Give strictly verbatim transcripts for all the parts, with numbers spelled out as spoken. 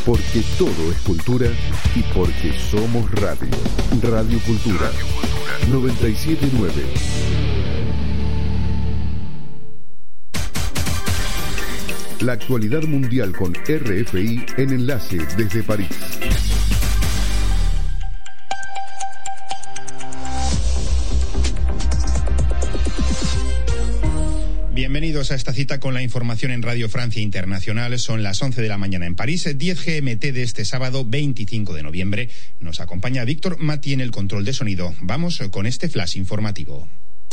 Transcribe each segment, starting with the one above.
Porque todo es cultura y porque somos radio. Radio Cultura, radio Cultura. noventa y siete punto nueve. La actualidad mundial con R F I en Enlace desde París. Bienvenidos a esta cita con la información en Radio Francia Internacional. Son las once de la mañana en París, diez G M T de este sábado veinticinco de noviembre. Nos acompaña Víctor Mati en el control de sonido. Vamos con este flash informativo.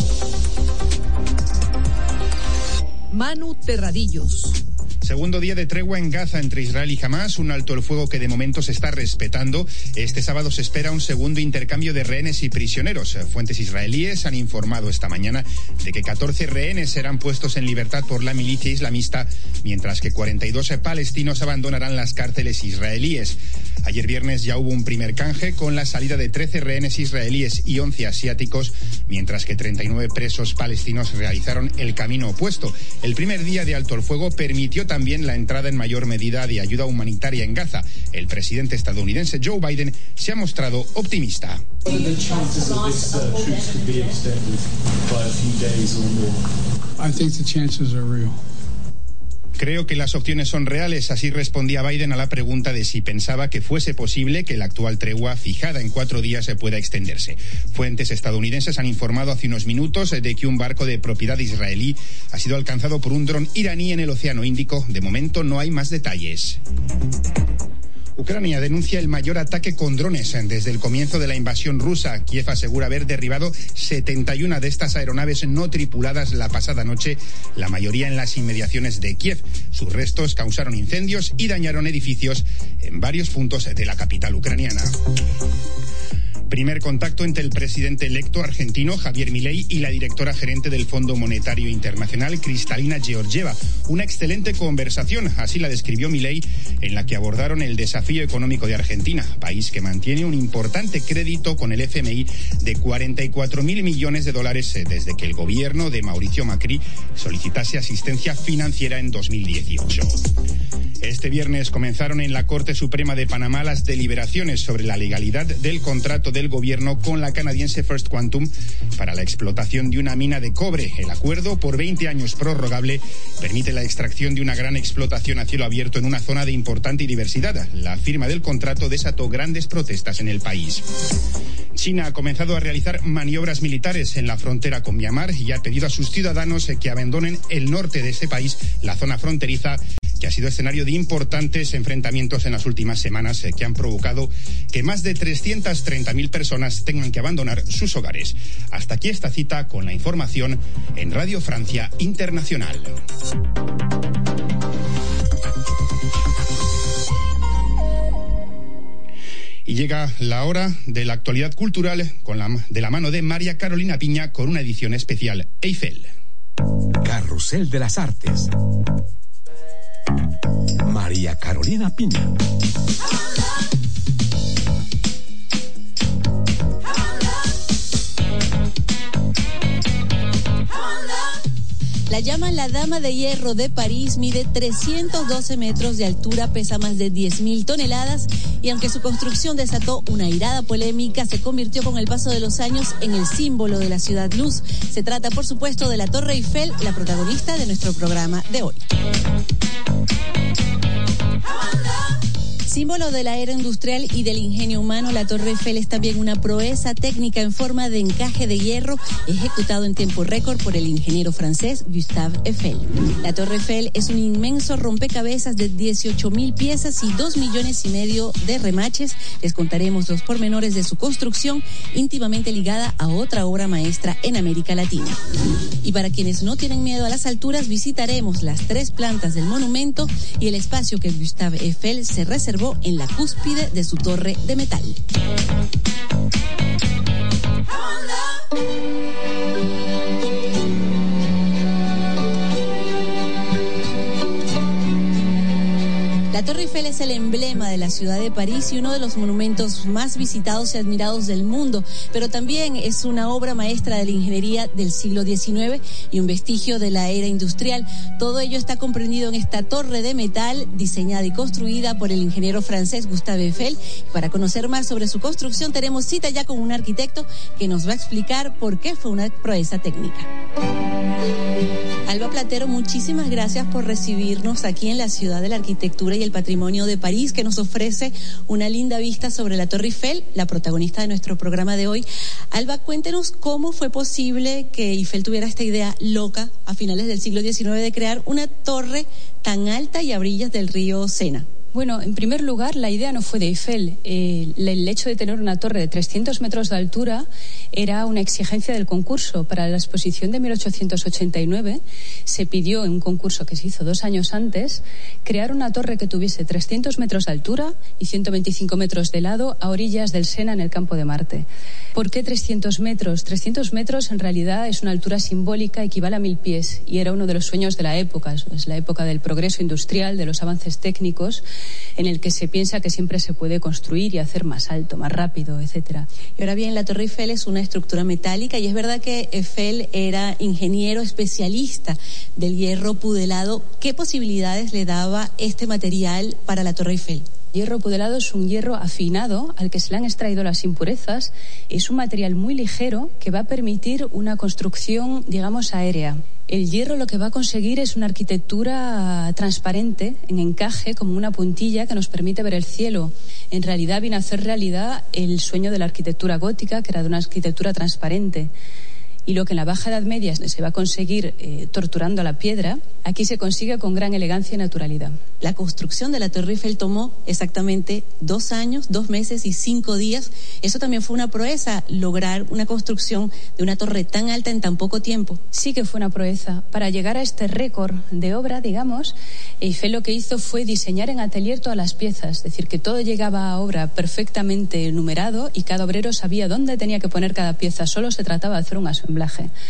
Manu Terradillos. Segundo día de tregua en Gaza entre Israel y Hamás, un alto el fuego que de momento se está respetando. Este sábado se espera un segundo intercambio de rehenes y prisioneros. Fuentes israelíes han informado esta mañana de que catorce rehenes serán puestos en libertad por la milicia islamista, mientras que cuarenta y dos palestinos abandonarán las cárceles israelíes. Ayer viernes ya hubo un primer canje con la salida de trece rehenes israelíes y once asiáticos, mientras que treinta y nueve presos palestinos realizaron el camino opuesto. El primer día de alto el fuego permitió también la entrada en mayor medida de ayuda humanitaria en Gaza. El presidente estadounidense Joe Biden se ha mostrado optimista. Creo que las opciones son reales, así respondía Biden a la pregunta de si pensaba que fuese posible que la actual tregua fijada en cuatro días se pueda extenderse. Fuentes estadounidenses han informado hace unos minutos de que un barco de propiedad israelí ha sido alcanzado por un dron iraní en el Océano Índico. De momento no hay más detalles. Ucrania denuncia el mayor ataque con drones desde el comienzo de la invasión rusa. Kiev asegura haber derribado setenta y una de estas aeronaves no tripuladas la pasada noche, la mayoría en las inmediaciones de Kiev. Sus restos causaron incendios y dañaron edificios en varios puntos de la capital ucraniana. Primer contacto entre el presidente electo argentino Javier Milei y la directora gerente del Fondo Monetario Internacional Kristalina Georgieva. Una excelente conversación, así la describió Milei, en la que abordaron el desafío económico de Argentina, país que mantiene un importante crédito con el F M I de cuarenta y cuatro mil millones de dólares desde que el gobierno de Mauricio Macri solicitase asistencia financiera en dos mil dieciocho. Este viernes comenzaron en la Corte Suprema de Panamá las deliberaciones sobre la legalidad del contrato del gobierno con la canadiense First Quantum para la explotación de una mina de cobre. El acuerdo, por veinte años prorrogable, permite la extracción de una gran explotación a cielo abierto en una zona de importante diversidad. La firma del contrato desató grandes protestas en el país. China ha comenzado a realizar maniobras militares en la frontera con Myanmar y ha pedido a sus ciudadanos que abandonen el norte de ese país, la zona fronteriza, que ha sido escenario de importantes enfrentamientos en las últimas semanas eh, que han provocado que más de trescientas treinta mil personas tengan que abandonar sus hogares. Hasta aquí esta cita con la información en Radio Francia Internacional. Y llega la hora de la actualidad cultural con la, de la mano de María Carolina Piña con una edición especial Eiffel. Carrusel de las Artes. María Carolina Piña. La llaman la Dama de Hierro de París, mide trescientos doce metros de altura, pesa más de diez mil toneladas y aunque su construcción desató una airada polémica, se convirtió con el paso de los años en el símbolo de la ciudad luz. Se trata, por supuesto, de la Torre Eiffel, la protagonista de nuestro programa de hoy. Símbolo de la era industrial y del ingenio humano, la Torre Eiffel es también una proeza técnica en forma de encaje de hierro ejecutado en tiempo récord por el ingeniero francés Gustave Eiffel. La Torre Eiffel es un inmenso rompecabezas de dieciocho mil piezas y dos millones y medio de remaches. Les contaremos los pormenores de su construcción, íntimamente ligada a otra obra maestra en América Latina. Y para quienes no tienen miedo a las alturas, visitaremos las tres plantas del monumento y el espacio que Gustave Eiffel se reservó en la cúspide de su torre de metal. La Torre Eiffel es el emblema de la ciudad de París y uno de los monumentos más visitados y admirados del mundo, pero también es una obra maestra de la ingeniería del siglo diecinueve y un vestigio de la era industrial. Todo ello está comprendido en esta torre de metal diseñada y construida por el ingeniero francés Gustave Eiffel. Y para conocer más sobre su construcción tenemos cita ya con un arquitecto que nos va a explicar por qué fue una proeza técnica. Alba Platero, muchísimas gracias por recibirnos aquí en la ciudad de la arquitectura y el patrimonio de París, que nos ofrece una linda vista sobre la Torre Eiffel, la protagonista de nuestro programa de hoy. Alba, cuéntenos cómo fue posible que Eiffel tuviera esta idea loca a finales del siglo diecinueve de crear una torre tan alta y a orillas del río Sena. Bueno, en primer lugar, la idea no fue de Eiffel. Eh, el hecho de tener una torre de trescientos metros de altura era una exigencia del concurso. Para la exposición de mil ochocientos ochenta y nueve se pidió en un concurso que se hizo dos años antes crear una torre que tuviese trescientos metros de altura y ciento veinticinco metros de lado a orillas del Sena en el campo de Marte. ¿Por qué trescientos metros? trescientos metros en realidad es una altura simbólica, equivale a mil pies y era uno de los sueños de la época. Es la época del progreso industrial, de los avances técnicos, en el que se piensa que siempre se puede construir y hacer más alto, más rápido, etcétera. Y ahora bien, la Torre Eiffel es una estructura metálica y es verdad que Eiffel era ingeniero especialista del hierro pudelado. ¿Qué posibilidades le daba este material para la Torre Eiffel? Hierro pudelado es un hierro afinado al que se le han extraído las impurezas. Es un material muy ligero que va a permitir una construcción, digamos, aérea. El hierro lo que va a conseguir es una arquitectura transparente, en encaje, como una puntilla que nos permite ver el cielo. En realidad viene a hacer realidad el sueño de la arquitectura gótica, que era de una arquitectura transparente. Y lo que en la Baja Edad Media se va a conseguir eh, torturando a la piedra, aquí se consigue con gran elegancia y naturalidad. La construcción de la Torre Eiffel tomó exactamente dos años, dos meses y cinco días. Eso también fue una proeza, lograr una construcción de una torre tan alta en tan poco tiempo. Sí que fue una proeza. Para llegar a este récord de obra, digamos, Eiffel lo que hizo fue diseñar en atelier todas las piezas, es decir, que todo llegaba a obra perfectamente numerado y cada obrero sabía dónde tenía que poner cada pieza. Solo se trataba de hacer un asemblaje.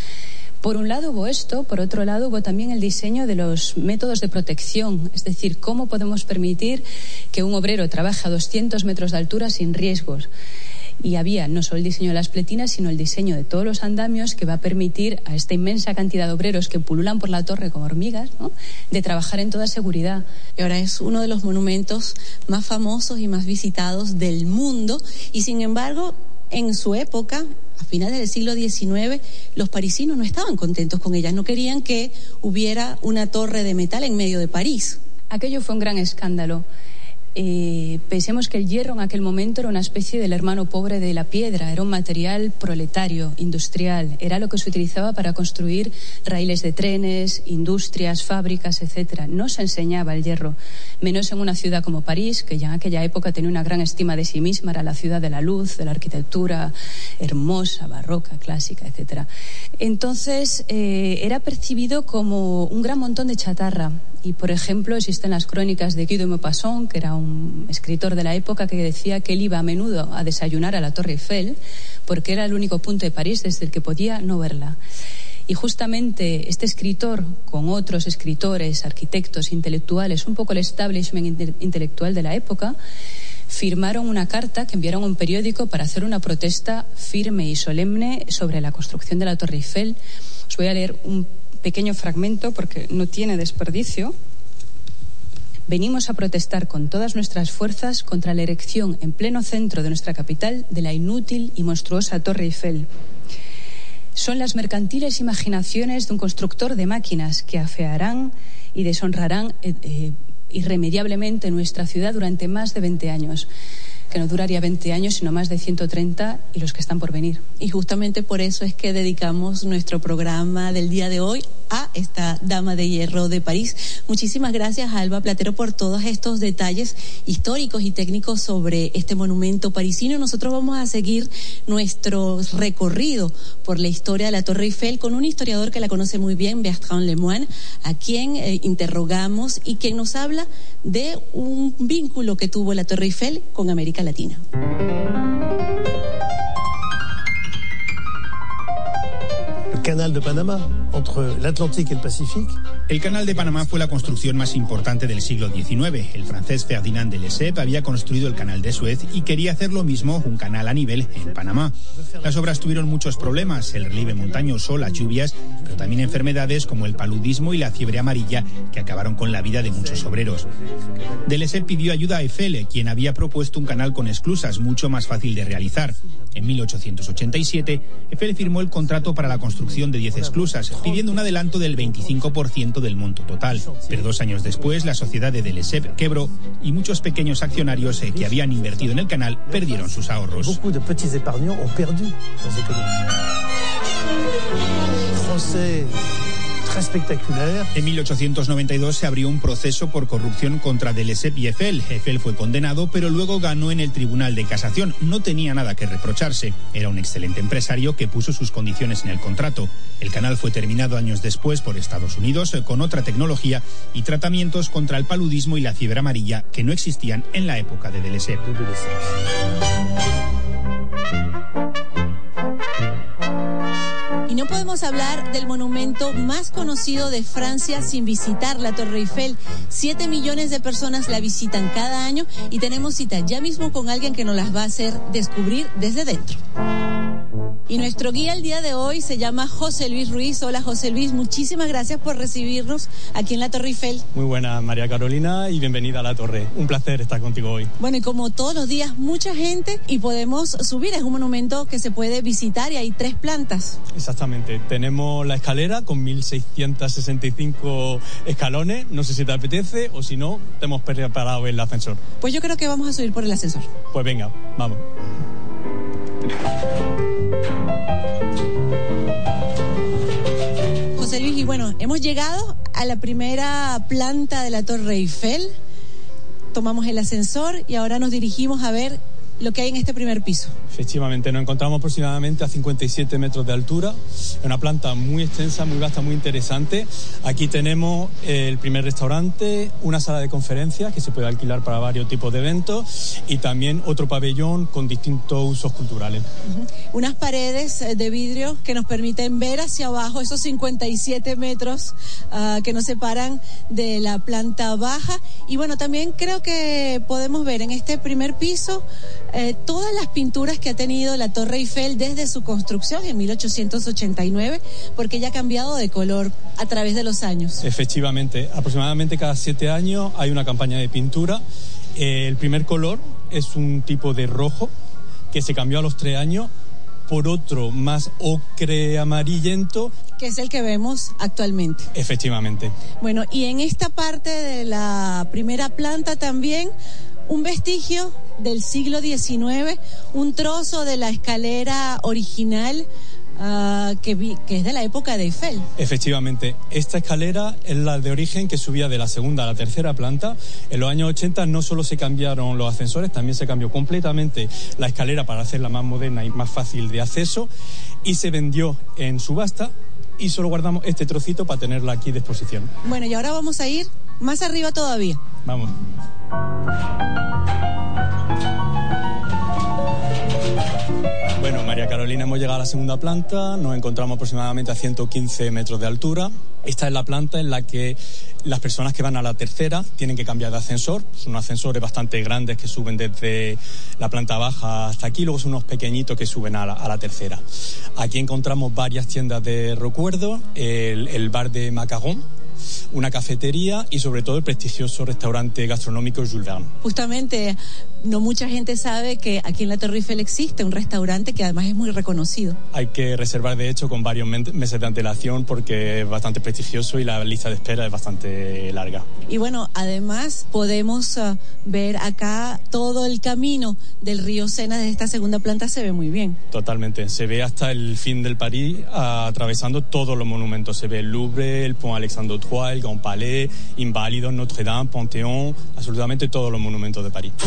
Por un lado hubo esto, por otro lado hubo también el diseño de los métodos de protección, es decir, cómo podemos permitir que un obrero trabaje a doscientos metros de altura sin riesgos. Y había no solo el diseño de las pletinas, sino el diseño de todos los andamios que va a permitir a esta inmensa cantidad de obreros que pululan por la torre como hormigas, ¿no?, de trabajar en toda seguridad. Y ahora es uno de los monumentos más famosos y más visitados del mundo y, sin embargo, en su época, a finales del siglo diecinueve, los parisinos no estaban contentos con ellas, no querían que hubiera una torre de metal en medio de París. Aquello fue un gran escándalo. Eh, pensemos que el hierro en aquel momento era una especie del hermano pobre de la piedra, era un material proletario, industrial, era lo que se utilizaba para construir raíles de trenes, industrias, fábricas, etcétera. No se enseñaba el hierro, menos en una ciudad como París, que ya en aquella época tenía una gran estima de sí misma, era la ciudad de la luz, de la arquitectura hermosa, barroca, clásica, etcétera. Entonces eh, era percibido como un gran montón de chatarra. Y, por ejemplo, existen las crónicas de Guy de Maupassant, que era un escritor de la época, que decía que él iba a menudo a desayunar a la Torre Eiffel porque era el único punto de París desde el que podía no verla. Y justamente este escritor, con otros escritores, arquitectos, intelectuales, un poco el establishment intelectual de la época, firmaron una carta que enviaron a un periódico para hacer una protesta firme y solemne sobre la construcción de la Torre Eiffel. Os voy a leer un pequeño fragmento porque no tiene desperdicio. Venimos a protestar con todas nuestras fuerzas contra la erección en pleno centro de nuestra capital de la inútil y monstruosa Torre Eiffel. Son las mercantiles imaginaciones de un constructor de máquinas que afearán y deshonrarán eh, eh, irremediablemente nuestra ciudad durante más de veinte años. Que no duraría veinte años, sino más de ciento treinta y los que están por venir. Y justamente por eso es que dedicamos nuestro programa del día de hoy a esta dama de hierro de París. Muchísimas gracias, Alba Platero, por todos estos detalles históricos y técnicos sobre este monumento parisino. Nosotros vamos a seguir nuestro recorrido por la historia de la Torre Eiffel con un historiador que la conoce muy bien, Bertrand Lemoine, a quien eh, interrogamos y quien nos habla de un vínculo que tuvo la Torre Eiffel con América Latina. canal de Panamá entre el Atlántico y el Pacífico. El canal de Panamá fue la construcción más importante del siglo diecinueve. El francés Ferdinand de Lesseps había construido el canal de Suez y quería hacer lo mismo, un canal a nivel en Panamá. Las obras tuvieron muchos problemas, el relieve montañoso, las lluvias, pero también enfermedades como el paludismo y la fiebre amarilla que acabaron con la vida de muchos obreros. De Lesseps pidió ayuda a Eiffel, quien había propuesto un canal con esclusas mucho más fácil de realizar. En mil ochocientos ochenta y siete, Eiffel firmó el contrato para la construcción de diez esclusas, pidiendo un adelanto del veinticinco por ciento del monto total. Pero dos años después, la sociedad de De Lesseps quebró y muchos pequeños accionarios eh, que habían invertido en el canal perdieron sus ahorros. Beaucoup de petits épargnants ont perdu leurs économies. Français très spectaculaire. En mil ochocientos noventa y dos se abrió un proceso por corrupción contra De Lesseps y Eiffel. Eiffel fue condenado, pero luego ganó en el Tribunal de Casación. No tenía nada que reprocharse. Era un excelente empresario que puso sus condiciones en el contrato. El canal fue terminado años después por Estados Unidos con otra tecnología y tratamientos contra el paludismo y la fiebre amarilla que no existían en la época de De Lesseps. Y no podemos hablar del monumento más conocido de Francia sin visitar la Torre Eiffel. Siete millones de personas la visitan cada año y tenemos cita ya mismo con alguien que nos las va a hacer descubrir desde dentro. Y nuestro guía el día de hoy se llama José Luis Ruiz. Hola José Luis, muchísimas gracias por recibirnos aquí en la Torre Eiffel. Muy buena María Carolina y bienvenida a la Torre. Un placer estar contigo hoy. Bueno, y como todos los días, mucha gente y podemos subir. Es un monumento que se puede visitar y hay tres plantas. Exactamente. Tenemos la escalera con mil seiscientos sesenta y cinco escalones. No sé si te apetece o si no, te hemos preparado el ascensor. Pues yo creo que vamos a subir por el ascensor. Pues venga, vamos. José Luis, y bueno, hemos llegado a la primera planta de la Torre Eiffel, tomamos el ascensor y ahora nos dirigimos a ver lo que hay en este primer piso. Efectivamente, nos encontramos aproximadamente a cincuenta y siete metros de altura, una planta muy extensa, muy vasta, muy interesante. Aquí tenemos el primer restaurante, una sala de conferencias que se puede alquilar para varios tipos de eventos y también otro pabellón con distintos usos culturales. Uh-huh. Unas paredes de vidrio que nos permiten ver hacia abajo esos cincuenta y siete metros uh, que nos separan de la planta baja. Y bueno, también creo que podemos ver en este primer piso Eh, todas las pinturas que ha tenido la Torre Eiffel desde su construcción en mil ochocientos ochenta y nueve, porque ya ha cambiado de color a través de los años. Efectivamente, aproximadamente cada siete años hay una campaña de pintura. Eh, el primer color es un tipo de rojo que se cambió a los tres años por otro más ocre amarillento, que es el que vemos actualmente. Efectivamente. Bueno, y en esta parte de la primera planta también un vestigio del siglo diecinueve, un trozo de la escalera original uh, que, vi, que es de la época de Eiffel. Efectivamente, esta escalera es la de origen que subía de la segunda a la tercera planta. En los años ochenta no solo se cambiaron los ascensores, también se cambió completamente la escalera para hacerla más moderna y más fácil de acceso y se vendió en subasta y solo guardamos este trocito para tenerla aquí de exposición. Bueno, y ahora vamos a ir más arriba todavía. Vamos. Bueno, María Carolina, hemos llegado a la segunda planta, nos encontramos aproximadamente a ciento quince metros de altura. Esta es la planta en la que las personas que van a la tercera tienen que cambiar de ascensor. Son ascensores bastante grandes que suben desde la planta baja hasta aquí, luego son unos pequeñitos que suben a la, a la tercera. Aquí encontramos varias tiendas de recuerdo, el, el bar de Macaron, una cafetería y sobre todo el prestigioso restaurante gastronómico Jules Verne. Justamente, no mucha gente sabe que aquí en la Torre Eiffel existe un restaurante que además es muy reconocido. Hay que reservar de hecho con varios meses de antelación porque es bastante prestigioso y la lista de espera es bastante larga. Y bueno, además podemos uh, ver acá todo el camino del río Sena desde esta segunda planta, se ve muy bien. Totalmente, se ve hasta el fin del París atravesando todos los monumentos. Se ve el Louvre, el Pont Alexandre trois, el Grand Palais, Inválidos, Notre-Dame, Panthéon, absolutamente todos los monumentos de París.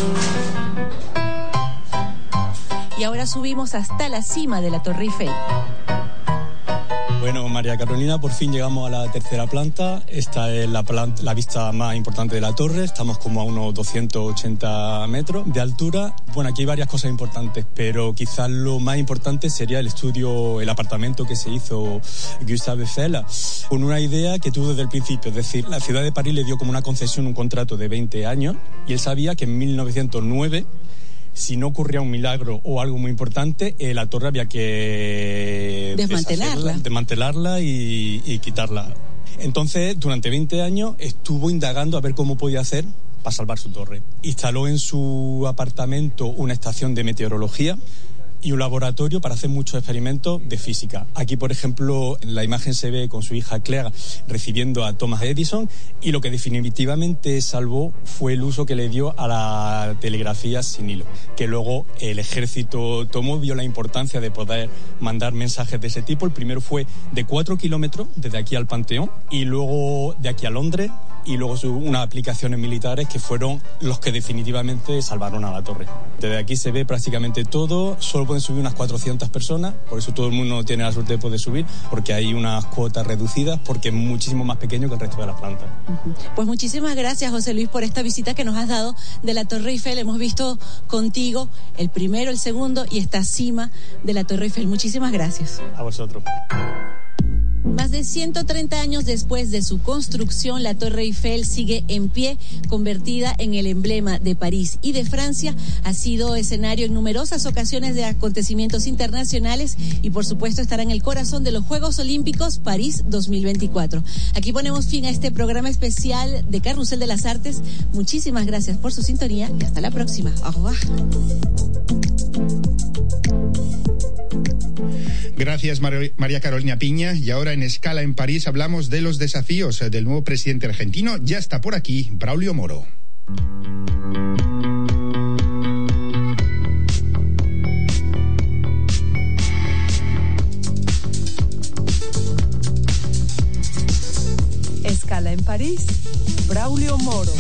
Y ahora subimos hasta la cima de la Torre Eiffel. Bueno, María Carolina, por fin llegamos a la tercera planta. Esta es la, planta, la vista más importante de la torre. Estamos como a unos doscientos ochenta metros de altura. Bueno, aquí hay varias cosas importantes, pero quizás lo más importante sería el estudio, el apartamento que se hizo Gustave Eiffel, con una idea que tuvo desde el principio. Es decir, la ciudad de París le dio como una concesión, un contrato de veinte años, y él sabía que en mil novecientos nueve, si no ocurría un milagro o algo muy importante, eh, la torre había que desmantelarla, desmantelarla y, y quitarla. Entonces, durante veinte años estuvo indagando a ver cómo podía hacer para salvar su torre. Instaló en su apartamento una estación de meteorología y un laboratorio para hacer muchos experimentos de física. Aquí, por ejemplo, en la imagen se ve con su hija Claire recibiendo a Thomas Edison, y lo que definitivamente salvó fue el uso que le dio a la telegrafía sin hilo, que luego el ejército tomó, vio la importancia de poder mandar mensajes de ese tipo. El primero fue de cuatro kilómetros desde aquí al Panteón, y luego de aquí a Londres, y luego unas aplicaciones militares que fueron los que definitivamente salvaron a la torre. Desde aquí se ve prácticamente todo. Solo pueden subir unas cuatrocientas personas, por eso todo el mundo tiene la suerte de poder subir, porque hay unas cuotas reducidas, porque es muchísimo más pequeño que el resto de las plantas. Pues muchísimas gracias, José Luis, por esta visita que nos has dado de la Torre Eiffel. Hemos visto contigo el primero, el segundo y esta cima de la Torre Eiffel. Muchísimas gracias. A vosotros. Más de ciento treinta años después de su construcción, la Torre Eiffel sigue en pie, convertida en el emblema de París y de Francia. Ha sido escenario en numerosas ocasiones de acontecimientos internacionales y, por supuesto, estará en el corazón de los Juegos Olímpicos París dos mil veinticuatro. Aquí ponemos fin a este programa especial de Carrusel de las Artes. Muchísimas gracias por su sintonía y hasta la próxima. Au revoir. Gracias, María Carolina Piña. Y ahora en Escala en París hablamos de los desafíos del nuevo presidente argentino. Ya está por aquí Braulio Moro. Escala en París, Braulio Moro.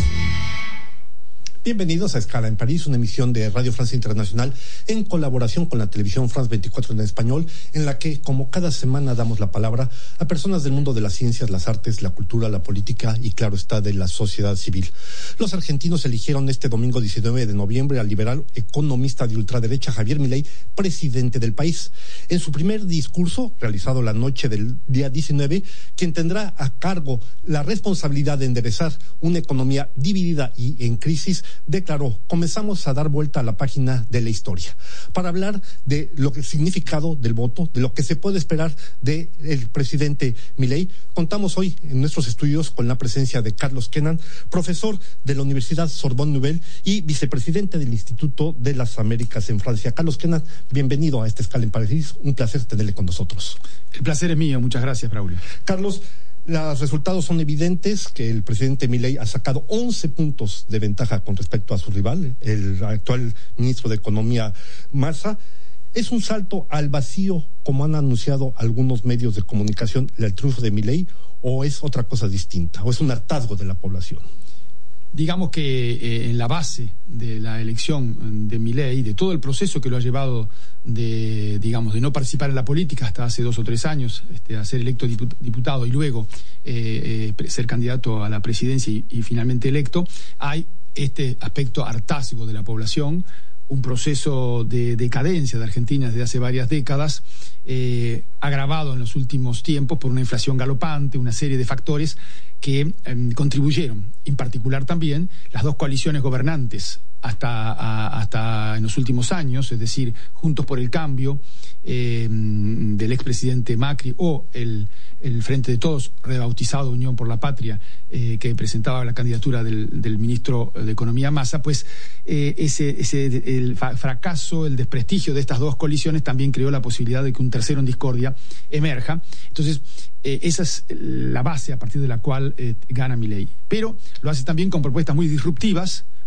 Bienvenidos a Escala en París, una emisión de Radio Francia Internacional en colaboración con la televisión France veinticuatro en español, en la que, como cada semana, damos la palabra a personas del mundo de las ciencias, las artes, la cultura, la política y, claro está, de la sociedad civil. Los argentinos eligieron este domingo diecinueve de noviembre al liberal economista de ultraderecha Javier Milei presidente del país. En su primer discurso, realizado la noche del día diecinueve, quien tendrá a cargo la responsabilidad de enderezar una economía dividida y en crisis, declaró: comenzamos a dar vuelta a la página de la historia. Para hablar de lo que el significado del voto, de lo que se puede esperar del presidente Milei, contamos hoy en nuestros estudios con la presencia de Carlos Kennan, profesor de la Universidad Sorbonne Nouvelle y vicepresidente del Instituto de las Américas en Francia. Carlos Kennan, bienvenido a esta Escala en París. Un placer tenerle con nosotros. El placer es mío. Muchas gracias, Braulio. Carlos, los resultados son evidentes, que el presidente Milei ha sacado once puntos de ventaja con respecto a su rival, el actual ministro de Economía, Massa. ¿Es un salto al vacío, como han anunciado algunos medios de comunicación, el triunfo de Milei, o es otra cosa distinta, o es un hartazgo de la población? Digamos que eh, en la base de la elección de Milei, de todo el proceso que lo ha llevado de, digamos, de no participar en la política hasta hace dos o tres años, este, a ser electo diputado y luego eh, eh, ser candidato a la presidencia y, y finalmente electo, hay este aspecto hartazgo de la población, un proceso de decadencia de Argentina desde hace varias décadas, eh, agravado en los últimos tiempos por una inflación galopante, una serie de factores que eh, contribuyeron, en particular también las dos coaliciones gobernantes hasta, a, hasta en los últimos años, es decir, Juntos por el Cambio eh, del expresidente Macri o el, el Frente de Todos, rebautizado Unión por la Patria, eh, que presentaba la candidatura del, del ministro de Economía Massa, pues eh, ese, ese el fracaso, el desprestigio de estas dos coaliciones también creó la posibilidad de que un tercero en discordia emerja. Entonces, eh, esa es la base a partir de la cual eh, gana Milei. Pero lo hace también con propuestas muy disruptivas,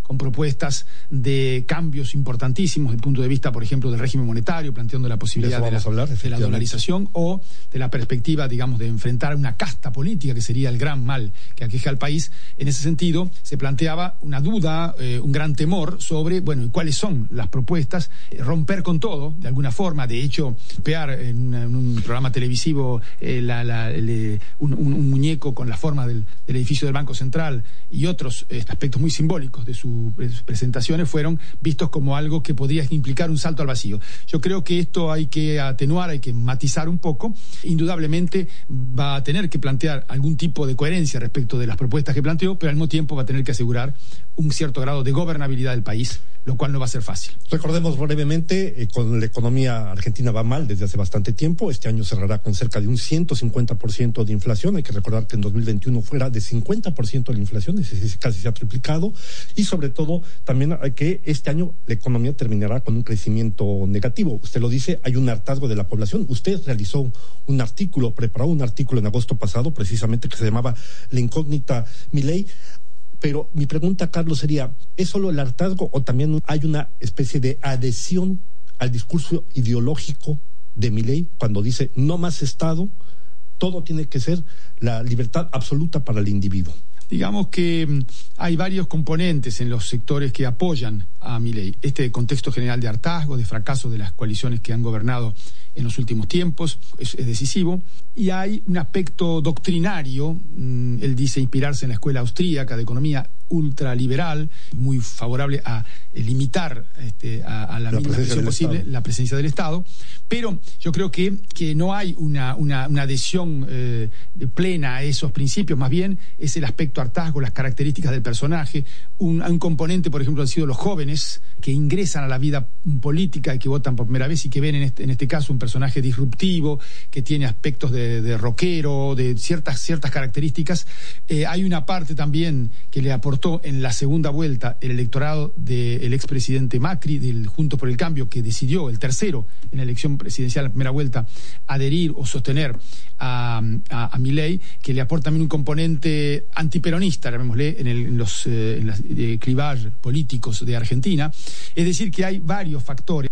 con propuestas de cambios importantísimos desde el punto de vista, por ejemplo, del régimen monetario, planteando la posibilidad de, de, la, hablar, de la dolarización o de la perspectiva, digamos, de enfrentar una casta política que sería el gran mal que aqueja al país. En ese sentido, se planteaba una duda, eh, un gran temor sobre, bueno, cuáles son las propuestas, eh, romper con todo, de alguna forma. De hecho, pegar en, una, en un programa televisivo eh, la, la, el, un, un muñeco con la forma del, del edificio del Banco Central y otros eh, aspectos muy simbólicos de su sus presentaciones fueron vistos como algo que podría implicar un salto al vacío. Yo creo que esto hay que atenuar, hay que matizar un poco. Indudablemente va a tener que plantear algún tipo de coherencia respecto de las propuestas que planteó, pero al mismo tiempo va a tener que asegurar un cierto grado de gobernabilidad del país, lo cual no va a ser fácil. Recordemos brevemente, eh, con la economía argentina va mal desde hace bastante tiempo. Este año cerrará con cerca de un ciento cincuenta por ciento de inflación. Hay que recordar que en dos mil veintiuno fuera de cincuenta por ciento de la inflación, es decir, casi se ha triplicado. Y sobre todo, también hay que este año la economía terminará con un crecimiento negativo. Usted lo dice, hay un hartazgo de la población. Usted realizó un artículo, preparó un artículo en agosto pasado, precisamente, que se llamaba La incógnita Milei. Pero mi pregunta, Carlos, sería, ¿es solo el hartazgo o también hay una especie de adhesión al discurso ideológico de Milei cuando dice no más Estado, todo tiene que ser la libertad absoluta para el individuo? Digamos que hay varios componentes en los sectores que apoyan a Milei. Este contexto general de hartazgo, de fracaso de las coaliciones que han gobernado en los últimos tiempos, es, es decisivo. Y hay un aspecto doctrinario, mmm, él dice inspirarse en la escuela austríaca de economía ultraliberal, muy favorable a eh, limitar este, a, a la, la mínima presión posible Estado. La presencia del Estado, pero yo creo que, que no hay una, una, una adhesión eh, plena a esos principios, más bien es el aspecto hartazgo, las características del personaje. Un, un componente, por ejemplo, han sido los jóvenes que ingresan a la vida política y que votan por primera vez y que ven en este, en este caso un personaje disruptivo, que tiene aspectos de, de rockero, de ciertas, ciertas características. Eh, hay una parte también que le aportó en la segunda vuelta el electorado del expresidente Macri, del Juntos por el Cambio, que decidió, el tercero en la elección presidencial, la primera vuelta, adherir o sostener a, a, a Milei, que le aporta también un componente antiperonista, llamémosle, en, el, en los eh, en las, eh, clivages políticos de Argentina. Es decir, que hay varios factores.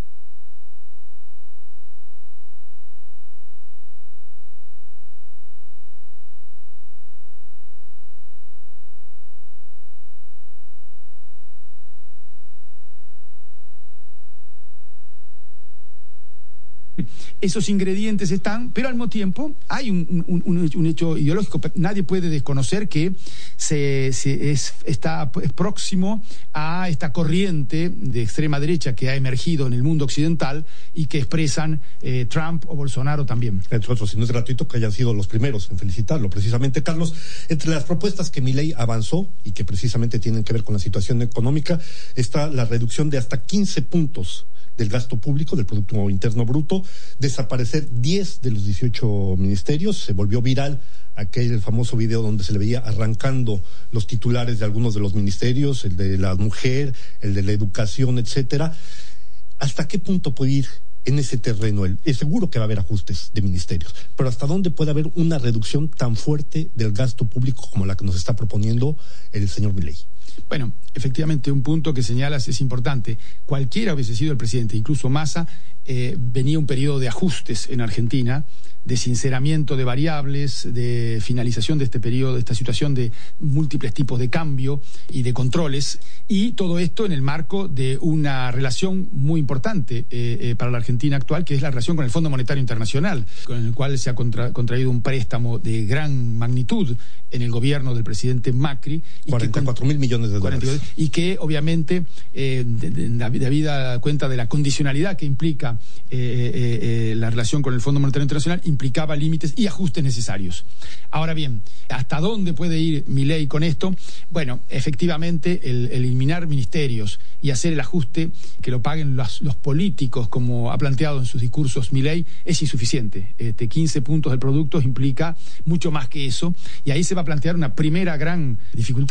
Esos ingredientes están, pero al mismo tiempo hay un, un, un, un hecho ideológico. Nadie puede desconocer que se, se es, está es próximo a esta corriente de extrema derecha que ha emergido en el mundo occidental y que expresan eh, Trump o Bolsonaro también. Entre otros, y no es gratuito que hayan sido los primeros en felicitarlo. Precisamente, Carlos, entre las propuestas que Milei avanzó y que precisamente tienen que ver con la situación económica, está la reducción de hasta quince puntos del gasto público, del Producto Interno Bruto, desaparecer diez de los dieciocho ministerios. Se volvió viral aquel famoso video donde se le veía arrancando los titulares de algunos de los ministerios, el de la mujer, el de la educación, etcétera. ¿Hasta qué punto puede ir en ese terreno? Es seguro que va a haber ajustes de ministerios, pero ¿hasta dónde puede haber una reducción tan fuerte del gasto público como la que nos está proponiendo el señor Milei? Bueno, efectivamente, un punto que señalas es importante. Cualquiera hubiese sido el presidente, incluso Massa, eh, venía un periodo de ajustes en Argentina, de sinceramiento de variables, de finalización de este periodo, de esta situación de múltiples tipos de cambio y de controles, y todo esto en el marco de una relación muy importante eh, eh, para la Argentina actual, que es la relación con el Fondo Monetario Internacional, con el cual se ha contra, contraído un préstamo de gran magnitud en el gobierno del presidente Macri. cuarenta y cuatro mil millones de dólares. Y que obviamente, eh, de, de, de habida cuenta de la condicionalidad que implica eh, eh, eh, la relación con el Fondo Monetario Internacional, implicaba límites y ajustes necesarios. Ahora bien, ¿hasta dónde puede ir Milei con esto? Bueno, efectivamente, el, el eliminar ministerios y hacer el ajuste que lo paguen los, los políticos, como ha planteado en sus discursos Milei, es insuficiente. Este, quince puntos del producto implica mucho más que eso, y ahí se va a plantear una primera gran dificultad,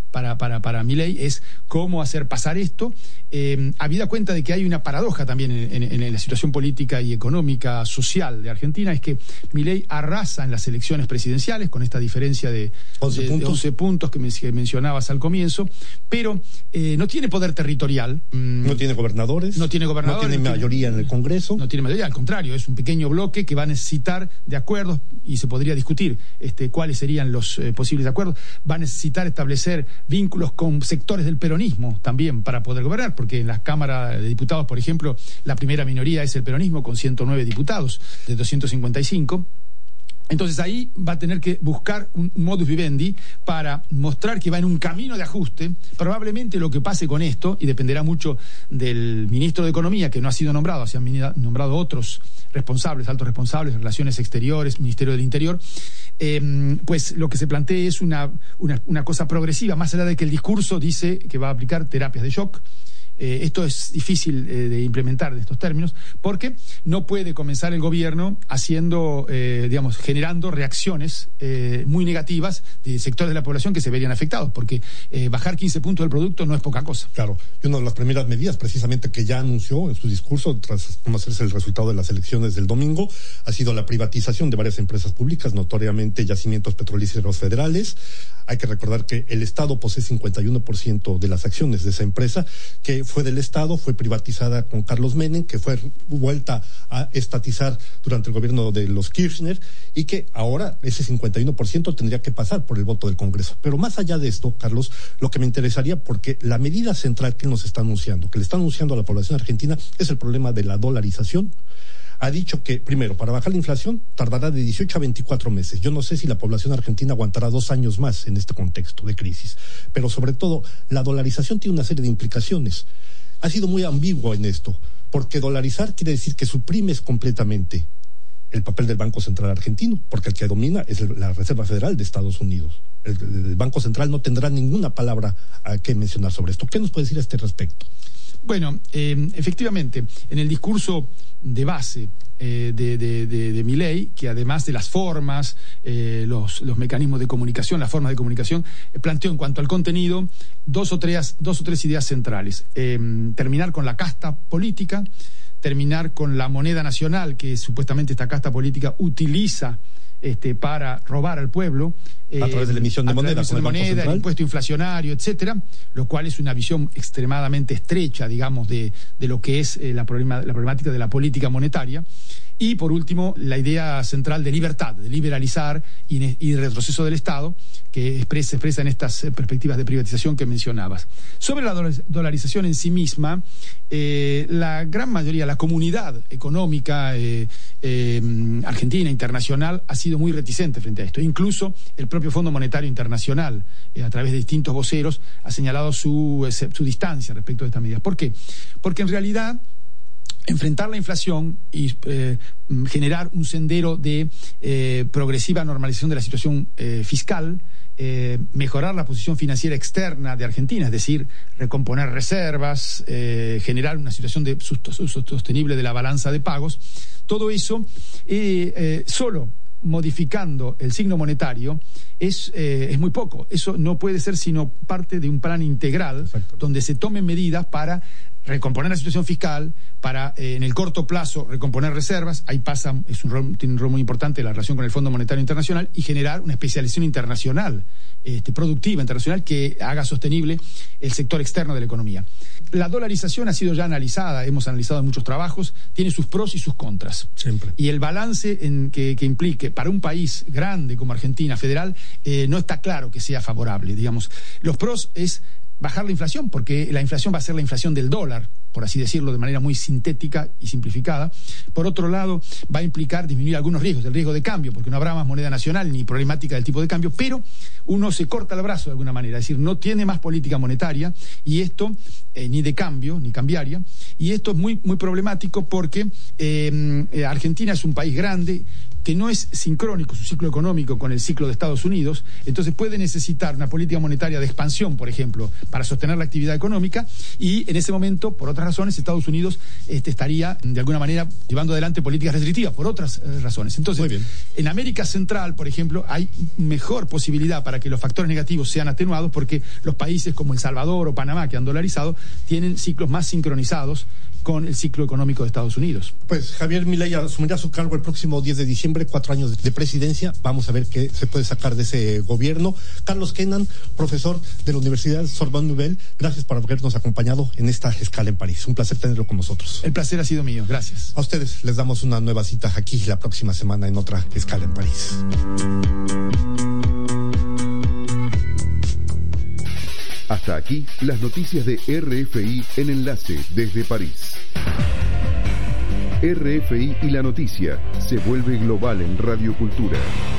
para, para, para Milei es cómo hacer pasar esto, eh, habida cuenta de que hay una paradoja también en, en, en la situación política y económica, social de Argentina, es que Milei arrasa en las elecciones presidenciales con esta diferencia de once, de, puntos. De once puntos que, me, que mencionabas al comienzo, pero eh, no tiene poder territorial. No tiene gobernadores. No tiene gobernadores. No tiene mayoría en el Congreso. No tiene mayoría, al contrario, es un pequeño bloque que va a necesitar de acuerdos, y se podría discutir este, cuáles serían los eh, posibles acuerdos. Va a necesitar establecer vínculos con sectores del peronismo también para poder gobernar, porque en la Cámara de Diputados, por ejemplo, la primera minoría es el peronismo con ciento nueve diputados de doscientos cincuenta y cinco. Entonces ahí va a tener que buscar un modus vivendi para mostrar que va en un camino de ajuste. Probablemente lo que pase con esto, y dependerá mucho del ministro de Economía, que no ha sido nombrado, se han nombrado otros responsables, altos responsables, Relaciones Exteriores, Ministerio del Interior, eh, pues lo que se plantea es una, una, una cosa progresiva, más allá de que el discurso dice que va a aplicar terapias de shock. Eh, esto es difícil eh, de implementar en estos términos, porque no puede comenzar el gobierno haciendo, eh, digamos, generando reacciones eh, muy negativas de sectores de la población que se verían afectados, porque eh, bajar quince puntos del producto no es poca cosa. Claro, y una de las primeras medidas precisamente que ya anunció en su discurso tras conocerse el resultado de las elecciones del domingo ha sido la privatización de varias empresas públicas, notoriamente Yacimientos Petrolíferos Federales. Hay que recordar que el Estado posee cincuenta y uno por ciento de las acciones de esa empresa, que fue del Estado, fue privatizada con Carlos Menem, que fue vuelta a estatizar durante el gobierno de los Kirchner, y que ahora ese cincuenta y uno por ciento tendría que pasar por el voto del Congreso. Pero más allá de esto, Carlos, lo que me interesaría, porque la medida central que nos está anunciando, que le está anunciando a la población argentina, es el problema de la dolarización. Ha dicho que, primero, para bajar la inflación tardará de dieciocho a veinticuatro meses. Yo no sé si la población argentina aguantará dos años más en este contexto de crisis. Pero sobre todo, la dolarización tiene una serie de implicaciones. Ha sido muy ambiguo en esto, porque dolarizar quiere decir que suprimes completamente el papel del Banco Central argentino, porque el que domina es la Reserva Federal de Estados Unidos. El, el Banco Central no tendrá ninguna palabra a que mencionar sobre esto. ¿Qué nos puede decir a este respecto? Bueno, eh, efectivamente, en el discurso de base eh, de, de, de, de Milei, que además de las formas, eh, los, los mecanismos de comunicación, las formas de comunicación, eh, planteó en cuanto al contenido dos o tres, dos o tres ideas centrales. Eh, terminar con la casta política, terminar con la moneda nacional, que supuestamente esta casta política utiliza Este, para robar al pueblo eh, a través de la emisión de moneda, de moneda, el impuesto inflacionario, etcétera, lo cual es una visión extremadamente estrecha, digamos, de, de lo que es eh, la, problema, la problemática de la política monetaria. Y por último, la idea central de libertad, de liberalizar y, y retroceso del Estado, que expresa, expresa en estas perspectivas de privatización que mencionabas. Sobre la dolarización en sí misma, eh, la gran mayoría, la comunidad económica eh, eh, argentina, internacional, ha sido muy reticente frente a esto. Incluso el propio Fondo Monetario Internacional, eh, a través de distintos voceros, ha señalado su, su distancia respecto a estas medidas. ¿Por qué? Porque en realidad enfrentar la inflación y eh, generar un sendero de eh, progresiva normalización de la situación eh, fiscal, eh, mejorar la posición financiera externa de Argentina, es decir, recomponer reservas, eh, generar una situación de sostenible de la balanza de pagos, todo eso eh, eh, solo modificando el signo monetario es, eh, es muy poco. Eso no puede ser sino parte de un plan integral. Exacto. Donde se tomen medidas para recomponer la situación fiscal, para eh, en el corto plazo recomponer reservas. Ahí pasa, es un rol, tiene un rol muy importante la relación con el Fondo Monetario Internacional, y generar una especialización internacional, este, productiva internacional, que haga sostenible el sector externo de la economía. La dolarización ha sido ya analizada, hemos analizado en muchos trabajos, tiene sus pros y sus contras. Siempre. Y el balance en que, que implique para un país grande como Argentina, federal, eh, no está claro que sea favorable, digamos. Los pros es bajar la inflación, porque la inflación va a ser la inflación del dólar, por así decirlo, de manera muy sintética y simplificada. Por otro lado, va a implicar disminuir algunos riesgos, el riesgo de cambio, porque no habrá más moneda nacional ni problemática del tipo de cambio, pero uno se corta el brazo de alguna manera, es decir, no tiene más política monetaria, y esto, eh, ni de cambio, ni cambiaria, y esto es muy, muy problemático porque eh, Argentina es un país grande, que no es sincrónico su ciclo económico con el ciclo de Estados Unidos, entonces puede necesitar una política monetaria de expansión, por ejemplo, para sostener la actividad económica, y en ese momento, por otras razones, Estados Unidos este, estaría de alguna manera llevando adelante políticas restrictivas por otras eh, razones. Entonces, Muy bien. En América Central, por ejemplo, hay mejor posibilidad para que los factores negativos sean atenuados, porque los países como El Salvador o Panamá, que han dolarizado, tienen ciclos más sincronizados con el ciclo económico de Estados Unidos. Pues Javier Milei asumirá su cargo el próximo diez de diciembre, cuatro años de presidencia. Vamos a ver qué se puede sacar de ese gobierno. Carlos Kennan, profesor de la Universidad Sorbonne Nouvelle, gracias por habernos acompañado en esta escala en París. Un placer tenerlo con nosotros. El placer ha sido mío, gracias. A ustedes les damos una nueva cita aquí la próxima semana en otra escala en París. Hasta aquí las noticias de R F I en Enlace desde París. R F I y la noticia se vuelve global en Radio Cultura.